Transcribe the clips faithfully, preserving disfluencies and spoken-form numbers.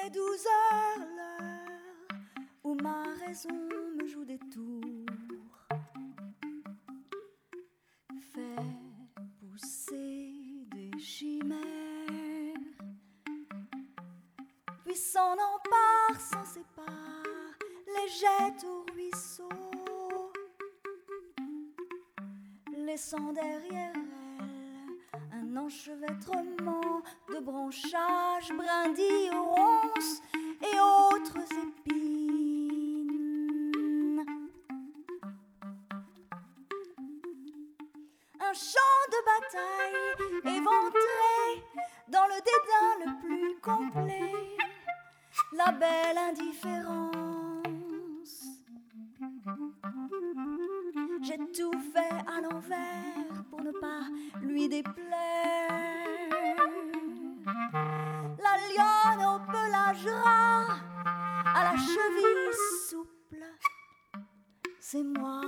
est douze heures, l'heure où ma raison me joue des tours, fait pousser des chimères, puis s'en empare, s'en sépare, les jette au ruisseau, laissant derrière elle un enchevêtrement de branchages brindilles, ronces et autres épines. Un champ de bataille éventré dans le dédain le plus complet, la belle indifférence. J'ai tout fait à l'envers pour ne pas lui déplaire. La lionne au pelage ras, à la cheville souple, c'est moi.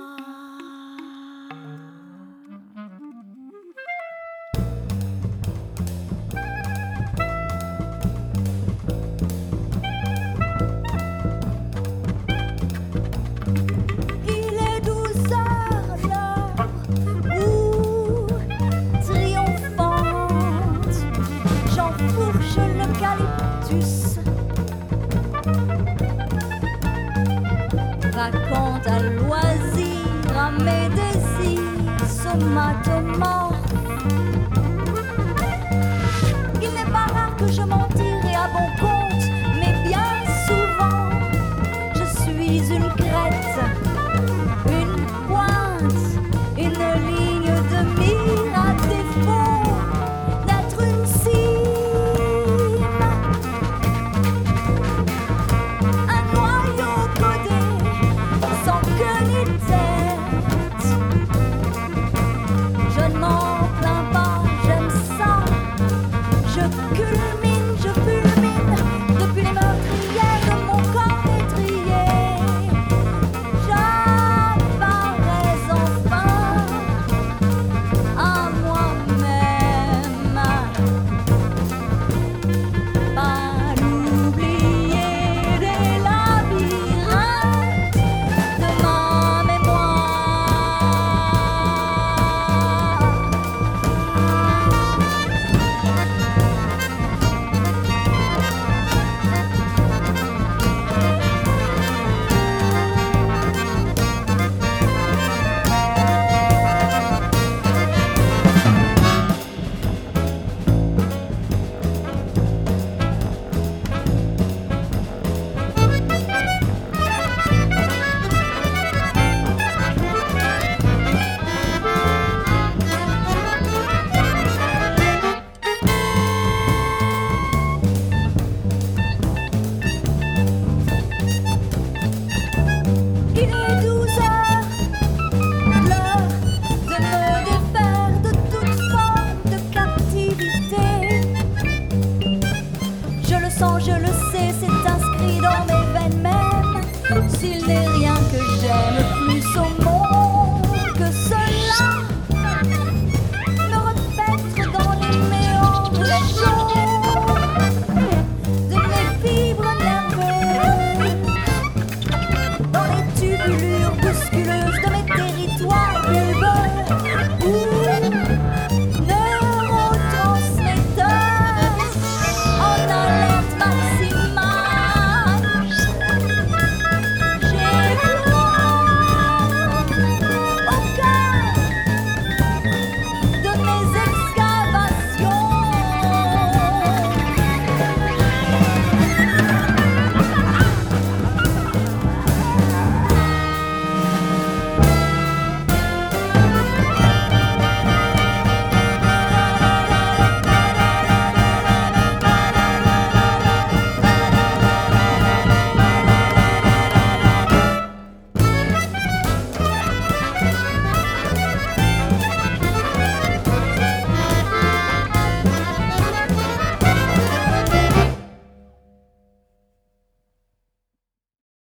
Raconte à loisir à mes désirs sommatement